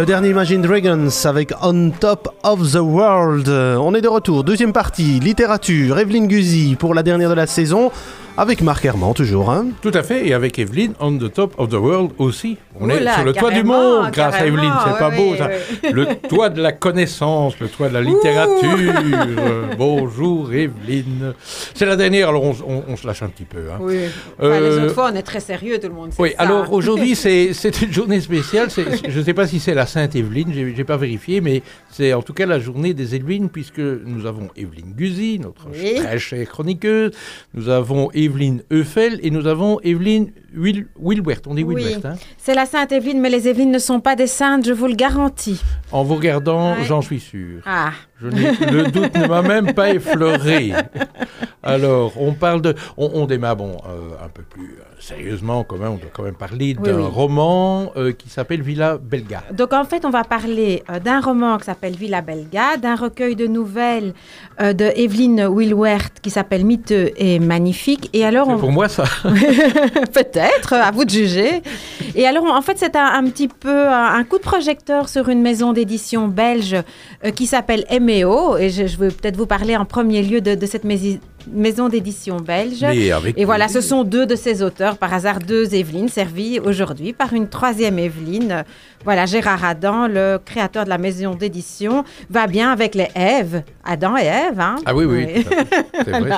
dernier Imagine Dragons avec On Top of the World. On est de retour, deuxième partie, littérature, Evelyne Guzzi pour la dernière de la saison, avec Marc Herman toujours. Hein. Tout à fait, et avec Evelyne, On the Top of the World aussi. On Oula, est sur le toit du monde grâce à Evelyne, c'est pas beau ça. Oui. Le toit de la connaissance, le toit de la littérature. Bonjour Evelyne. C'est la dernière, alors on se lâche un petit peu. Hein. Oui, enfin, les autres fois on est très sérieux, tout le monde sait oui, ça. alors aujourd'hui c'est une journée spéciale, je ne sais pas si c'est la Sainte Evelyne, j'ai pas vérifié, mais c'est en tout cas la journée des Evelynes, puisque nous avons Evelyne Guzzi, notre très chère chroniqueuse, nous avons Evelyne Eufel et nous avons Evelyne Wilwert, on dit Wilwert. Hein. C'est la Sainte Evelyne, mais les Evelynes ne sont pas des saintes, je vous le garantis. En vous regardant, j'en suis sûr. Ah. Le doute ne m'a même pas effleuré. Alors, on parle de... On démarre, un peu plus sérieusement, quand même, on doit quand même parler d'un roman qui s'appelle Villa Belga. Donc, en fait, on va parler d'un roman qui s'appelle Villa Belga, d'un recueil de nouvelles de Evelyne Wilwert qui s'appelle Miteux et Magnifique. Et alors, c'est pour moi, ça. Peut-être, à vous de juger. Et alors, en fait, c'est un petit peu un coup de projecteur sur une maison d'édition belge qui s'appelle MEO. Et je vais peut-être vous parler en premier lieu de cette maison d'édition belge. Et voilà, ce sont deux de ces auteurs, par hasard deux Evelynes, servies aujourd'hui par une troisième Evelyne. Voilà, Gérard Adam, le créateur de la maison d'édition, va bien avec les Ève, Adam et Ève. Hein? Ah oui. C'est vrai.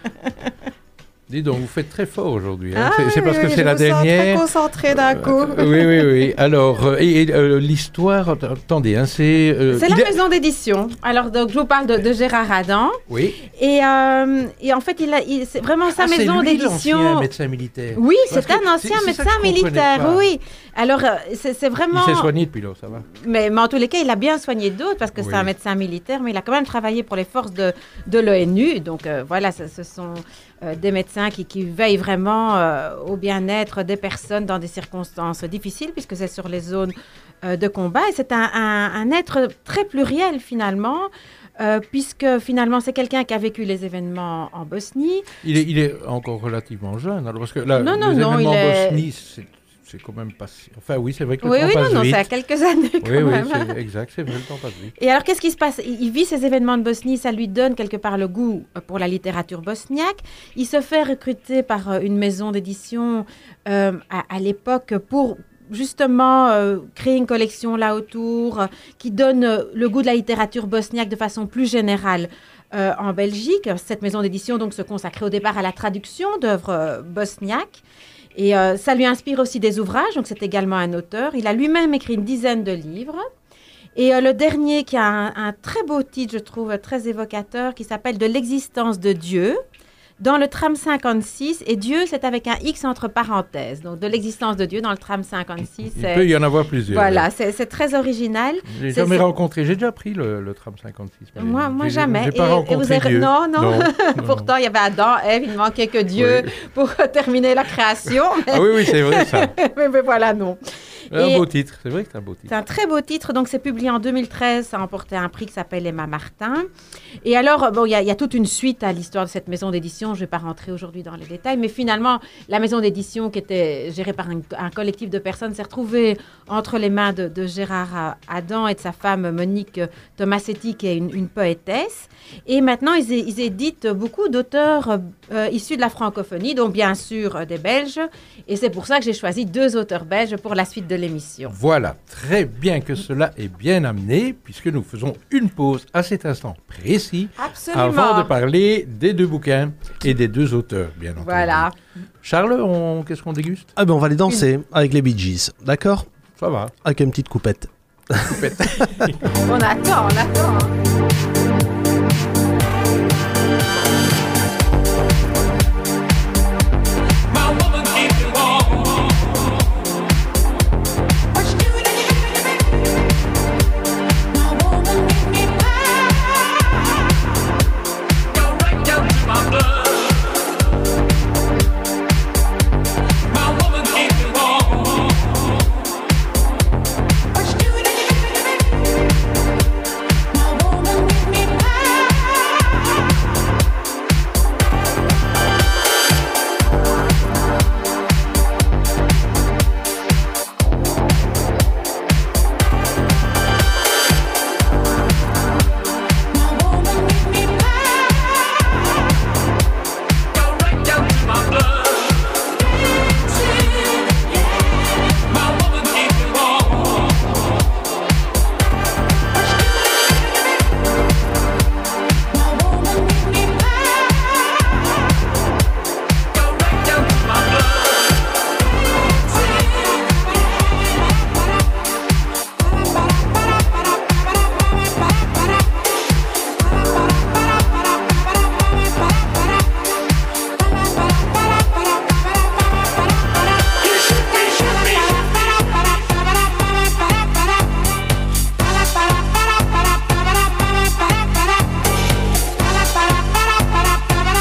Dis donc, vous faites très fort aujourd'hui. Hein. C'est parce que c'est la dernière. Je me sens très concentrée d'un coup. Oui. Alors, l'histoire, attendez, hein, c'est la maison d'édition. Alors, donc, je vous parle de Gérard Adam. Oui. Et en fait, c'est vraiment sa maison d'édition. C'est lui l'ancien médecin militaire. Oui, c'est un ancien médecin militaire. Oui. Alors, c'est vraiment. Il s'est soigné depuis là, ça va. Mais en tous les cas, il a bien soigné d'autres parce que c'est un médecin militaire, mais il a quand même travaillé pour les forces de l'ONU. Donc, voilà, ce sont des médecins qui veillent vraiment au bien-être des personnes dans des circonstances difficiles, puisque c'est sur les zones de combat. Et c'est un être très pluriel, finalement, puisque finalement, c'est quelqu'un qui a vécu les événements en Bosnie. Il est encore relativement jeune, alors, parce que là, non, événements en Bosnie, c'est quand même pas... Enfin, oui, c'est vrai que le temps passe vite. Non, c'est à quelques années quand même. Oui, c'est exact, c'est vrai, le temps passe vite. Et alors, qu'est-ce qui se passe? Il vit ces événements de Bosnie, ça lui donne quelque part le goût pour la littérature bosniaque. Il se fait recruter par une maison d'édition à l'époque pour justement créer une collection là autour qui donne le goût de la littérature bosniaque de façon plus générale. En Belgique, cette maison d'édition donc se consacrait au départ à la traduction d'œuvres bosniaques. Et ça lui inspire aussi des ouvrages, donc c'est également un auteur. Il a lui-même écrit une dizaine de livres. Et le dernier qui a un très beau titre, je trouve, très évocateur, qui s'appelle « De l'existence de Dieu ». Dans le tram 56, et Dieu, c'est avec un X entre parenthèses. Donc, de l'existence de Dieu dans le tram 56. Il peut y en avoir plusieurs. Voilà, c'est très original. Je n'ai jamais rencontré. J'ai déjà pris le tram 56. Moi jamais. J'ai pas rencontré Dieu. Non. Pourtant, il y avait Adam, Ève, il ne manquait que Dieu pour terminer la création. Mais... Ah oui, c'est vrai ça. mais voilà, non. Un beau titre, c'est vrai que c'est un beau titre. C'est un très beau titre, donc c'est publié en 2013, ça a remporté un prix qui s'appelle Emma Martin. Et alors, il y a toute une suite à l'histoire de cette maison d'édition, je ne vais pas rentrer aujourd'hui dans les détails, mais finalement, la maison d'édition qui était gérée par un collectif de personnes s'est retrouvée entre les mains de Gérard Adam et de sa femme Monique Tomasetti, qui est une poétesse. Et maintenant, ils éditent beaucoup d'auteurs issus de la francophonie, donc bien sûr des Belges. Et c'est pour ça que j'ai choisi deux auteurs belges pour la suite de l'émission. Voilà, très bien que cela est bien amené, puisque nous faisons une pause à cet instant précis. Absolument. Avant de parler des deux bouquins et des deux auteurs, bien entendu. Voilà. Charles, qu'est-ce qu'on déguste? On va aller danser avec les Bee Gees, d'accord? Ça va. Avec une petite coupette. On attend. Woman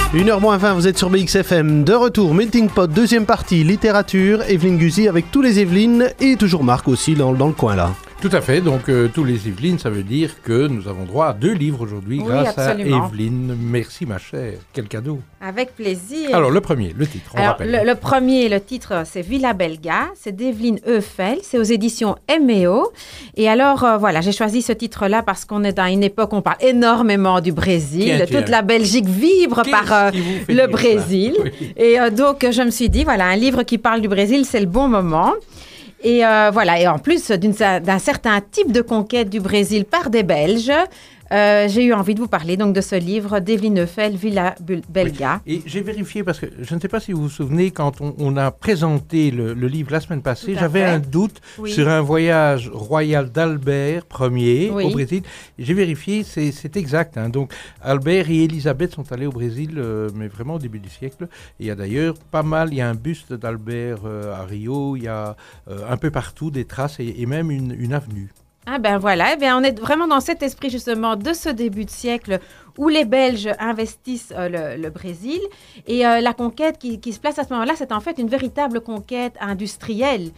1h-20, vous êtes sur BXFM, de retour, Melting Pot, deuxième partie, littérature, Evelyne Guzzi avec tous les Evelynes et toujours Marc aussi dans le coin là. Tout à fait, donc tous les Evelynes, ça veut dire que nous avons droit à 2 livres aujourd'hui grâce absolument. À Evelyne. Merci ma chère, quel cadeau. Avec plaisir. Alors le premier, le titre, on rappelle. Le premier, le titre, c'est Villa Belga, c'est d'Evelyne Eufel, c'est aux éditions MEO. Et alors voilà, j'ai choisi ce titre-là parce qu'on est dans une époque où on parle énormément du Brésil. Toute la Belgique vibre par le Brésil. Oui. Et donc je me suis dit, voilà, un livre qui parle du Brésil, c'est le bon moment. Et voilà, et en plus d'un certain type de conquête du Brésil par des Belges, j'ai eu envie de vous parler donc de ce livre d'Evelyne Eufel, Villa Belga. Oui. Et j'ai vérifié parce que je ne sais pas si vous vous souvenez, quand on a présenté le livre la semaine passée, j'avais un doute sur un voyage royal d'Albert Ier au Brésil. J'ai vérifié, c'est exact. Hein. Donc Albert et Élisabeth sont allés au Brésil, mais vraiment au début du siècle. Et il y a d'ailleurs pas mal, il y a un buste d'Albert à Rio, il y a un peu partout des traces et même une avenue. Ah ben voilà, on est vraiment dans cet esprit justement de ce début de siècle où les Belges investissent le Brésil. Et la conquête qui se place à ce moment-là, c'est en fait une véritable conquête industrielle.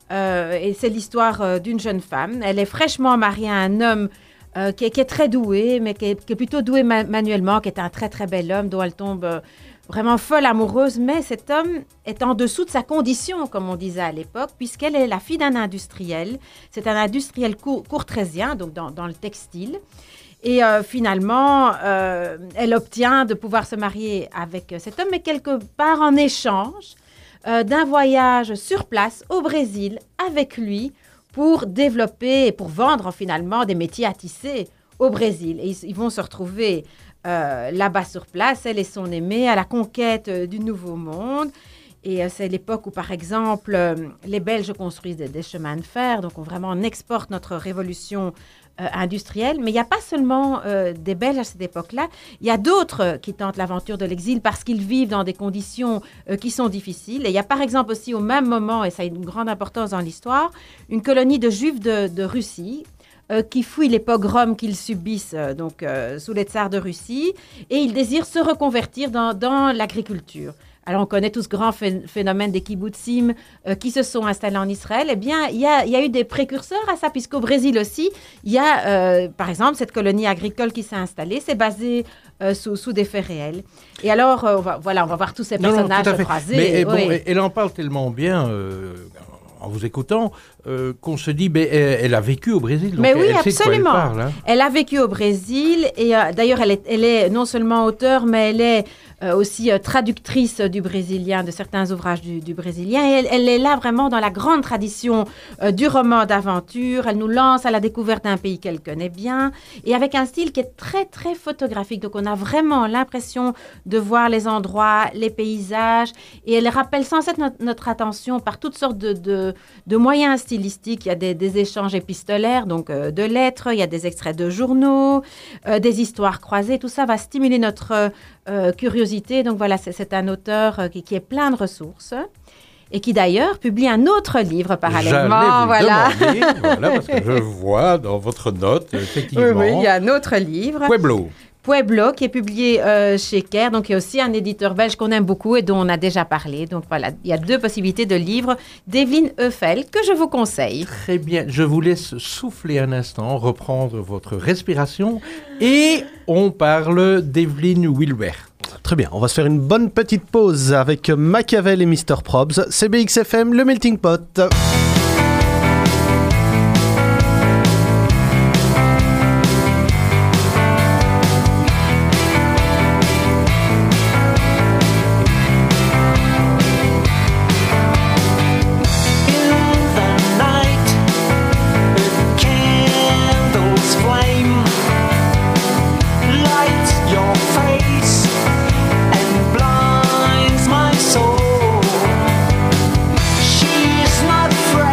Et c'est l'histoire d'une jeune femme. Elle est fraîchement mariée à un homme qui est très doué, mais qui est plutôt doué manuellement, qui est un très très bel homme dont elle tombe vraiment folle amoureuse. Mais cet homme est en dessous de sa condition, comme on disait à l'époque, puisqu'elle est la fille d'un industriel. C'est un industriel courtésien, donc dans le textile. Et finalement, elle obtient de pouvoir se marier avec cet homme, mais quelque part en échange d'un voyage sur place au Brésil avec lui pour développer et pour vendre finalement des métiers à tisser au Brésil. Et ils vont se retrouver là-bas sur place, elle et son aimé, à la conquête du Nouveau Monde. Et c'est l'époque où, par exemple, les Belges construisent des chemins de fer, donc on exporte notre révolution industrielle. Mais il n'y a pas seulement des Belges à cette époque-là, il y a d'autres qui tentent l'aventure de l'exil parce qu'ils vivent dans des conditions qui sont difficiles. Et il y a par exemple aussi au même moment, et ça a une grande importance dans l'histoire, une colonie de Juifs de Russie, qui fuient les pogroms qu'ils subissent sous les tsars de Russie, et ils désirent se reconvertir dans l'agriculture. Alors, on connaît tout ce grand phénomène des kibbutzim qui se sont installés en Israël. Eh bien, il y a eu des précurseurs à ça, puisqu'au Brésil aussi, il y a, par exemple, cette colonie agricole qui s'est installée. C'est basé sous des faits réels. Et alors, on va voir tous ces personnages croisés. Mais bon, elle en parle tellement bien... en vous écoutant, qu'on se dit, elle a vécu au Brésil. Donc mais oui, elle absolument. Sait de quoi elle parle, hein. Elle a vécu au Brésil et d'ailleurs, elle est non seulement auteure, mais elle est aussi traductrice du brésilien, de certains ouvrages du brésilien. Et elle est là vraiment dans la grande tradition du roman d'aventure. Elle nous lance à la découverte d'un pays qu'elle connaît bien et avec un style qui est très, très photographique. Donc, on a vraiment l'impression de voir les endroits, les paysages et elle rappelle sans cesse notre attention par toutes sortes de moyens stylistiques. Il y a des échanges épistolaires, donc de lettres, il y a des extraits de journaux, des histoires croisées. Tout ça va stimuler notre curiosité. Donc voilà, c'est un auteur qui est plein de ressources et qui d'ailleurs publie un autre livre parallèlement. Voilà, parce que je vois dans votre note, effectivement. Oui, il y a un autre livre. Pueblo, qui est publié chez Kerr, donc il y a aussi un éditeur belge qu'on aime beaucoup et dont on a déjà parlé. Donc voilà, il y a 2 possibilités de livres d'Evelyne Eufel que je vous conseille. Très bien, je vous laisse souffler un instant, reprendre votre respiration et on parle d'Evelyne Wilbert. Très bien, on va se faire une bonne petite pause avec Machiavel et Mr. Probs. C'est BXFM, le Melting Pot. She's not afraid.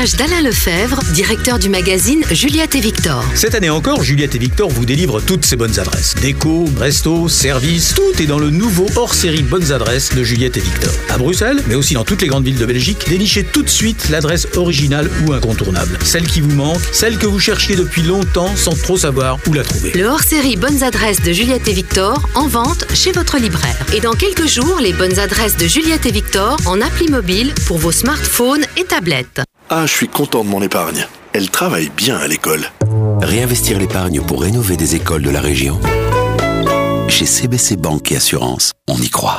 reportage d'Alain Lefebvre, directeur du magazine Juliette et Victor. Cette année encore, Juliette et Victor vous délivrent toutes ces bonnes adresses. Déco, resto, service, tout est dans le nouveau hors-série Bonnes adresses de Juliette et Victor. À Bruxelles, mais aussi dans toutes les grandes villes de Belgique, dénichez tout de suite l'adresse originale ou incontournable. Celle qui vous manque, celle que vous cherchiez depuis longtemps sans trop savoir où la trouver. Le hors-série Bonnes adresses de Juliette et Victor en vente chez votre libraire. Et dans quelques jours, les bonnes adresses de Juliette et Victor en appli mobile pour vos smartphones et tablettes. Ah, je suis content de mon épargne. Elle travaille bien à l'école. Réinvestir l'épargne pour rénover des écoles de la région. Chez CBC Banque et Assurance, on y croit.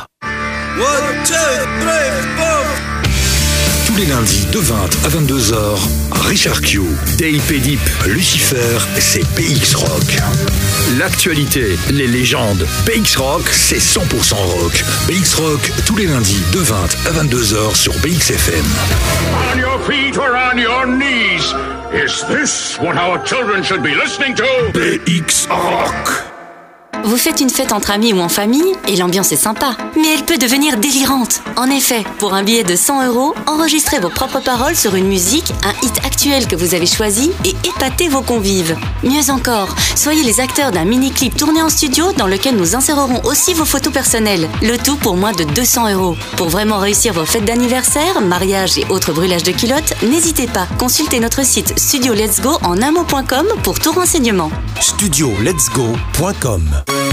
Tous les lundis de 20 à 22h, Richard Q, Dave Pedip, Lucifer, c'est BX Rock. L'actualité, les légendes. BX Rock, c'est 100% rock. BX Rock, tous les lundis de 20 à 22h sur BXFM. On your feet or on your knees. Is this what our children should be listening to? BX Rock. Vous faites une fête entre amis ou en famille et l'ambiance est sympa, mais elle peut devenir délirante. En effet, pour un billet de 100 €, enregistrez vos propres paroles sur une musique, un hit actuel que vous avez choisi et épatez vos convives. Mieux encore, soyez les acteurs d'un mini-clip tourné en studio dans lequel nous insérerons aussi vos photos personnelles. Le tout pour moins de 200 €. Pour vraiment réussir vos fêtes d'anniversaire, mariage et autres brûlages de culottes, n'hésitez pas. Consultez notre site studioletsgo en unmot.com pour tout renseignement. studioletsgo.com.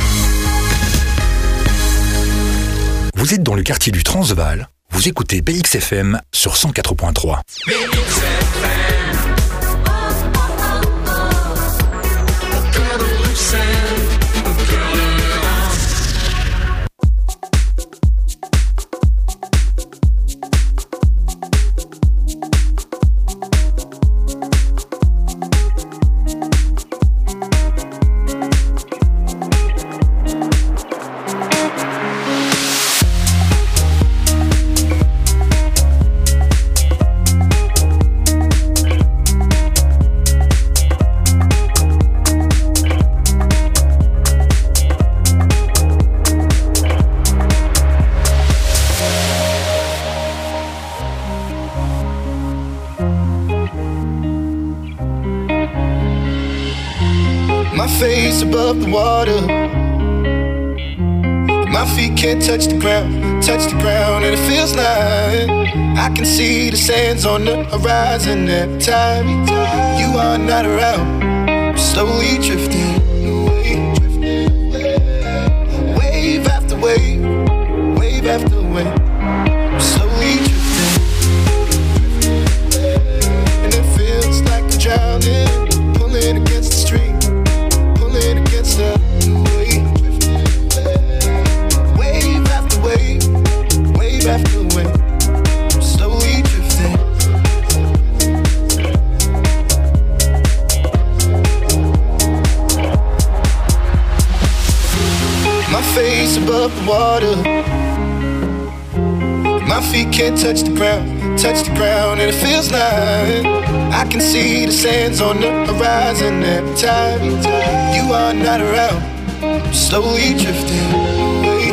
Vous êtes dans le quartier du Transvaal, vous écoutez BXFM sur 104.3. Face above the water, my feet can't touch the ground, and it feels like I can see the sands on the horizon every time you are not around. I'm slowly drifting away, wave after wave, wave after wave. I'm slowly drifting, and it feels like I'm drowning, pulling against the stream. Against the wave, wave after wave, wave after wave, I'm slowly drifting. My face above the water, my feet can't touch the ground, and it feels like I can see the sands on the horizon every time you are not around. I'm slowly drifting away,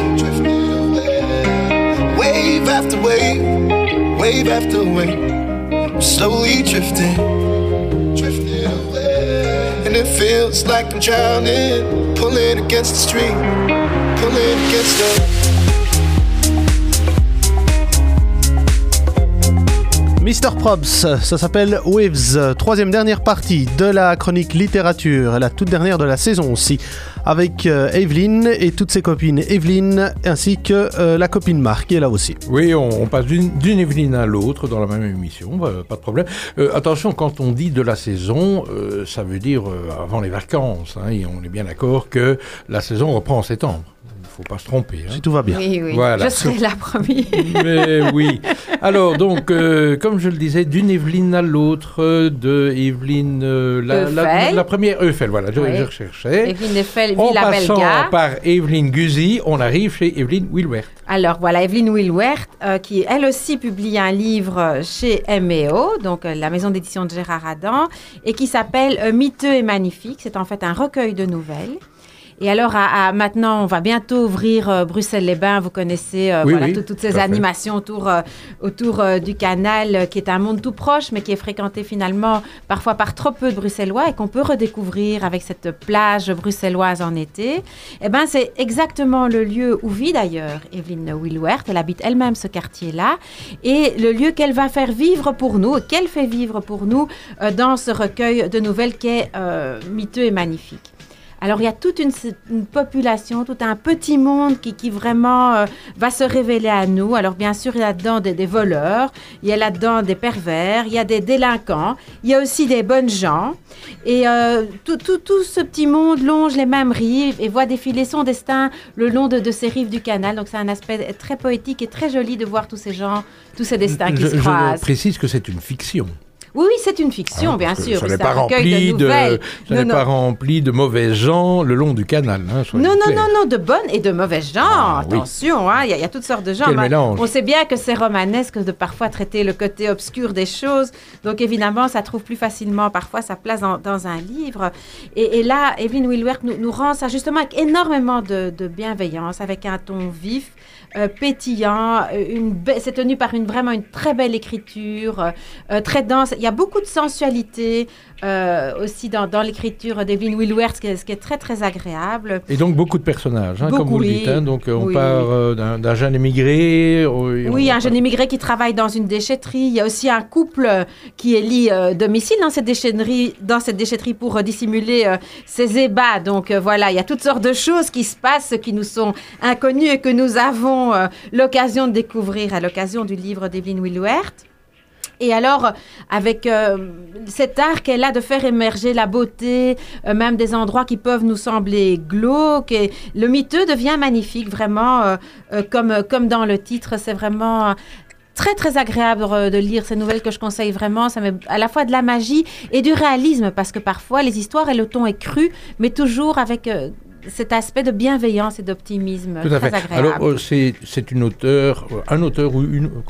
wave after wave, wave after wave. I'm slowly drifting away, and it feels like I'm drowning, pulling against the stream, pulling against the. Mr. Probs, ça s'appelle Waves, troisième dernière partie de la chronique littérature, la toute dernière de la saison aussi, avec Evelyne et toutes ses copines Evelyne, ainsi que la copine Marc qui est là aussi. Oui, on passe d'une Evelyne à l'autre dans la même émission, pas de problème. Attention, quand on dit de la saison, ça veut dire avant les vacances, hein, et on est bien d'accord que la saison reprend en septembre. Il ne faut pas se tromper. Hein. Si tout va bien. Oui, oui. Voilà. Je serai la première. Mais oui. Alors, donc, comme je le disais, d'une Evelyne à l'autre, de Evelyne, la première, Eiffel, voilà, je recherchais. Evelyne Eiffel, en Villa passant Belga. par Evelyne Guzy, on arrive chez Evelyne Wilwert. Alors, voilà, Evelyne Wilwert, qui, elle aussi, publie un livre chez M&O, donc la maison d'édition de Gérard Adam, et qui s'appelle Miteux et magnifique. C'est en fait un recueil de nouvelles. Et alors, maintenant, on va bientôt ouvrir Bruxelles-les-Bains. Vous connaissez toutes ces animations autour du canal, qui est un monde tout proche, mais qui est fréquenté finalement parfois par trop peu de Bruxellois et qu'on peut redécouvrir avec cette plage bruxelloise en été. Eh bien, c'est exactement le lieu où vit d'ailleurs Evelyn Wilwert. Elle habite elle-même ce quartier-là. Et le lieu qu'elle va faire vivre pour nous, qu'elle fait vivre pour nous dans ce recueil de nouvelles qui est miteux et magnifique. Alors, il y a toute une population, tout un petit monde qui vraiment va se révéler à nous. Alors, bien sûr, il y a là-dedans des voleurs, il y a là-dedans des pervers, il y a des délinquants, il y a aussi des bonnes gens. Et tout ce petit monde longe les mêmes rives et voit défiler son destin le long de ces rives du canal. Donc, c'est un aspect très poétique et très joli de voir tous ces gens, tous ces destins qui se croisent. Je précise que c'est une fiction. Oui, c'est une fiction, bien sûr. Ça n'est pas rempli de mauvais gens le long du canal. Non, de bonnes et de mauvais gens. Attention, il y a toutes sortes de gens. Quel mélange. On sait bien que c'est romanesque de parfois traiter le côté obscur des choses. Donc, évidemment, ça trouve plus facilement parfois sa place dans un livre. Et là, Evelyn Wilwert nous rend ça justement avec énormément de bienveillance, avec un ton vif, pétillant. C'est tenu par vraiment une très belle écriture, très dense. Il y a beaucoup de sensualité aussi dans l'écriture d'Evelyn Wilwert, ce qui est très, très agréable. Et donc, beaucoup de personnages, comme vous le dites. Donc, on part d'un jeune émigré. Un jeune émigré qui travaille dans une déchetterie. Il y a aussi un couple qui élit domicile dans cette déchetterie pour dissimuler ses ébats. Donc, voilà, il y a toutes sortes de choses qui se passent, qui nous sont inconnues et que nous avons l'occasion de découvrir à l'occasion du livre d'Evelyn Wilwert. Et alors, avec cet art qu'elle a de faire émerger la beauté, même des endroits qui peuvent nous sembler glauques, et le miteux devient magnifique, vraiment, comme dans le titre. C'est vraiment très, très agréable de lire ces nouvelles que je conseille vraiment. Ça met à la fois de la magie et du réalisme, parce que parfois, les histoires et le ton est cru, mais toujours avec cet aspect de bienveillance et d'optimisme très agréable. Alors, c'est un auteur ou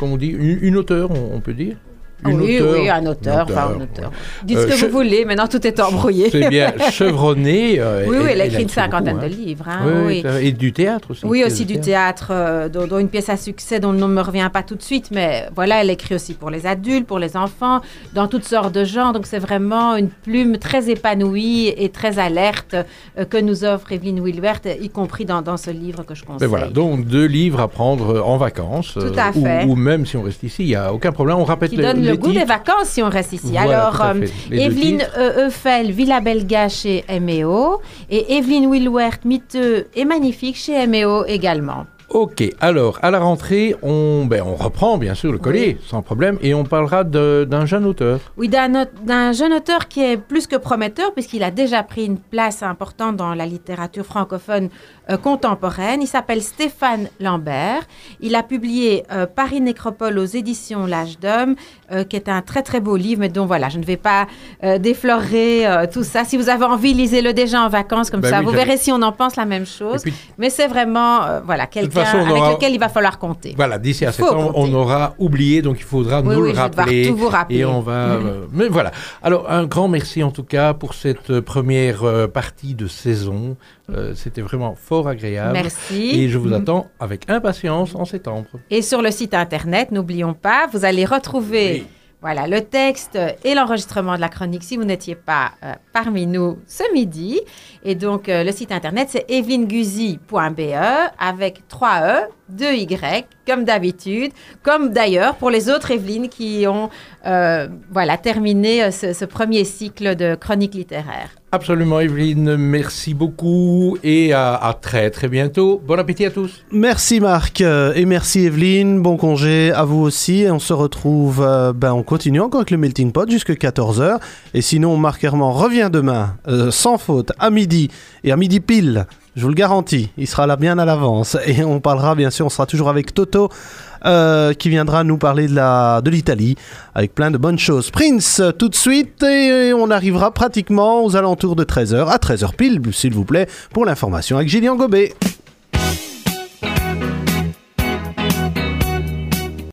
une auteure, on peut dire. Un auteur. Dites ce que vous voulez, maintenant tout est embrouillé. C'est bien, chevronné. Elle a écrit une cinquantaine de livres. Et du théâtre aussi. Oui, aussi du théâtre, dont une pièce à succès dont le nom ne me revient pas tout de suite, mais voilà, elle écrit aussi pour les adultes, pour les enfants, dans toutes sortes de genres. Donc c'est vraiment une plume très épanouie et très alerte que nous offre Evelyn Wilwert, y compris dans ce livre que je conseille. Mais voilà, donc 2 livres à prendre en vacances. Tout à fait. Ou même si on reste ici, il n'y a aucun problème. On répète le goût des vacances si on reste ici. Voilà, alors, Evelyn Eufel, Villa Belga chez MEO et Evelyn Wilwert, miteux et magnifique chez MEO également. Ok, alors à la rentrée, on reprend bien sûr le collier, sans problème, et on parlera d'un jeune auteur. Oui, d'un jeune auteur qui est plus que prometteur, puisqu'il a déjà pris une place importante dans la littérature francophone contemporaine. Il s'appelle Stéphane Lambert. Il a publié Paris Nécropole aux éditions L'Âge d'Homme, qui est un très très beau livre, mais dont voilà, je ne vais pas déflorer tout ça. Si vous avez envie, lisez-le déjà en vacances, comme ça. Vous verrez si on en pense la même chose. Puis, mais c'est vraiment quelqu'un avec lequel il va falloir compter. Voilà, d'ici à septembre, on aura oublié, donc il faudra nous le rappeler. Tout vous rappeler. Et on va... mais voilà. Alors, un grand merci en tout cas pour cette première partie de saison. C'était vraiment fort agréable. Merci. Et je vous attends avec impatience en septembre. Et sur le site internet, n'oublions pas, vous allez retrouver... Voilà, le texte et l'enregistrement de la chronique si vous n'étiez pas parmi nous ce midi. Et donc, le site internet, c'est evelyngusy.be avec 3 E, 2 Y, comme d'habitude. Comme d'ailleurs pour les autres Evelyne qui ont terminé ce premier cycle de chronique littéraire. Absolument, Evelyne. Merci beaucoup et à très, très bientôt. Bon appétit à tous. Merci, Marc. Et merci, Evelyne. Bon congé à vous aussi. Et on se retrouve, on continue encore avec le Melting Pot jusqu'à 14h. Et sinon, Marc Herman revient demain, sans faute, à midi. Et à midi pile, je vous le garantis, il sera là bien à l'avance. Et on parlera, bien sûr, on sera toujours avec Toto, qui viendra nous parler de l'Italie, avec plein de bonnes choses. Prince, tout de suite, et on arrivera pratiquement aux alentours de 13h, à 13h pile, s'il vous plaît, pour l'information avec Gillian Gobet.